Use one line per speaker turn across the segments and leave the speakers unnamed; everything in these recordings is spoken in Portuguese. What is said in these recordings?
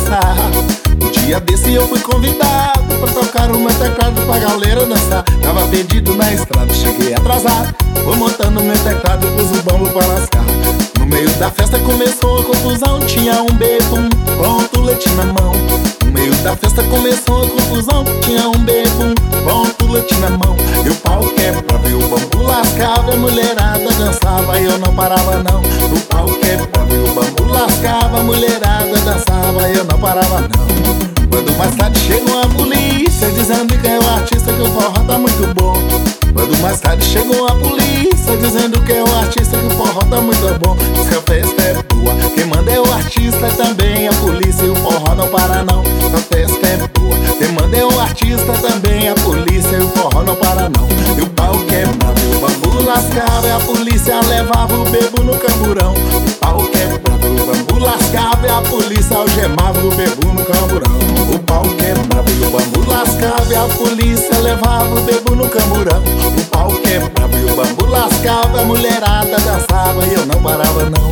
dançar. Um dia desse eu fui convidado pra tocar o meu teclado pra galera dançar. Tava perdido na estrada, cheguei atrasado. Vou montando meu teclado, pus o bambu pra lascar. No meio da festa começou a confusão. Tinha um bebum, pronto, leite na mão. No meio da festa começou a confusão. Tinha um bebum, pronto, leite na mão. E o pau quebrava e o bambu lascava. E a mulherada dançava e eu não parava não. O pau quebrava e o bambu lascava. A mulherada dançava e eu não parava não. Quando mais tarde chegou a polícia dizendo que é o artista, que o forró tá muito bom. Quando mais tarde chegou a polícia dizendo que é o artista, que o forró tá muito bom. Diz que a festa é boa, quem manda é o artista, também a polícia, e o forró não para não. A festa é boa, quem manda é o artista, também a polícia, e o forró não para não. E o pau quebrava e o bambu lascava, e a polícia levava o bebo no camburão. O pau quebrava e o bambu lascava, e a polícia algemava o bebo no camburão. O pau quebrava e o bambu lascava, e a polícia levava o bebo no camburão. O pau quebrava e o bambu lascava, a mulherada dançava e eu não parava não.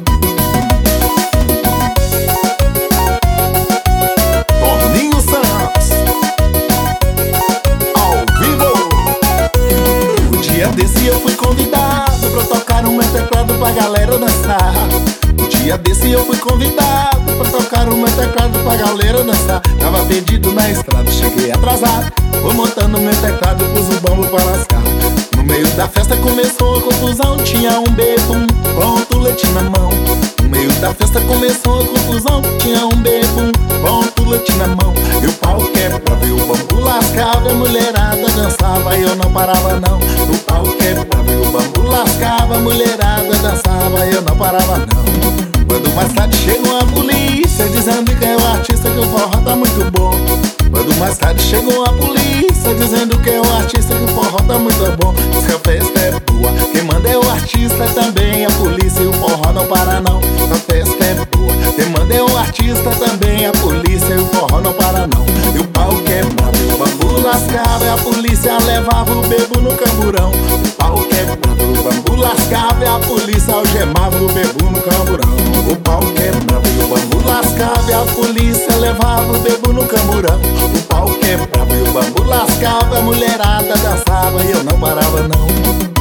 Toninho Santos, ao vivo. Um dia desse eu fui convidado pra tocar o meu teclado pra galera dançar. Um dia desse eu fui convidado pra tocar o meu teclado pra galera dançar. Tava perdido na estrada, cheguei atrasado. Vou montando meu teclado, pus o bambu pra lascar. No meio da festa começou a confusão. Tinha um bebum, pronto, leite na mão. No meio da festa começou a confusão. Tinha um bebum, pronto, leite na mão. E o pau quebrava e o bambu lascava, e a mulherada dançava e eu não parava não. O pau quebrava e o bambu lascava, a mulherada dançava e eu não parava não. Quando mais tarde chegou a polícia dizendo que é o artista, que o forró tá muito bom. Quando mais tarde chegou a polícia dizendo que é o artista, que o forró tá muito bom. Diz que a festa é boa, quem manda é o artista, também a polícia, e o forró não para não. A festa é boa, quem manda é o artista, também a polícia, e o forró não para não. E o pau quebrava e o bambu lascava, e a polícia levava o bebo no camburão. O pau quebrava e o bambu lascava, e a polícia algemava o bebo no camburão. O pau quebrava e o bambu lascava, e a polícia levava o bebo no camburão. O pau quebrava e o bambu lascava, a mulherada dançava e eu não parava não.